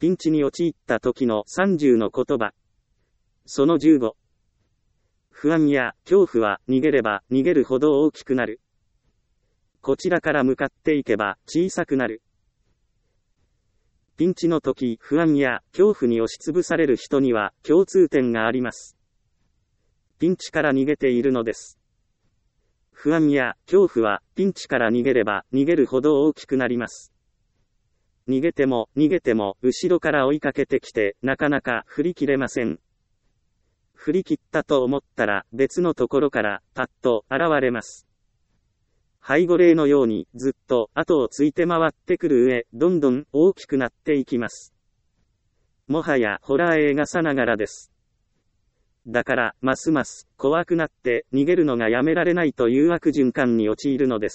ピンチに陥った時の30の言葉。その15。不安や恐怖は逃げれば逃げるほど大きくなる。こちらから向かっていけば小さくなる。ピンチの時、不安や恐怖に押しつぶされる人には共通点があります。ピンチから逃げているのです。不安や恐怖はピンチから逃げれば逃げるほど大きくなります。逃げても逃げても後ろから追いかけてきてなかなか振り切れません。振り切ったと思ったら別のところからパッと現れます。背後霊のようにずっと後をついて回ってくる上、どんどん大きくなっていきます。もはやホラー映画さながらです。だから、ますます怖くなって逃げるのがやめられないという悪循環に陥るのです。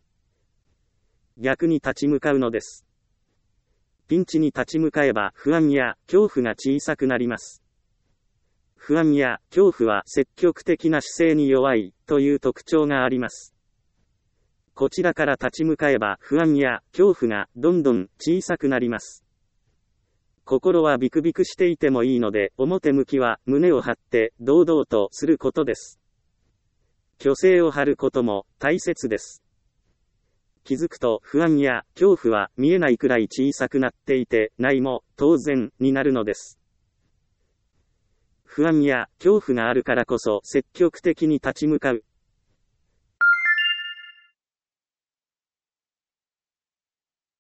逆に立ち向かうのです。ピンチに立ち向かえば不安や恐怖が小さくなります。不安や恐怖は積極的な姿勢に弱いという特徴があります。こちらから立ち向かえば不安や恐怖がどんどん小さくなります。心はビクビクしていてもいいので、表向きは胸を張って堂々とすることです。虚勢を張ることも大切です。気づくと不安や恐怖は見えないくらい小さくなっていて、ないも当然になるのです。不安や恐怖があるからこそ積極的に立ち向かう。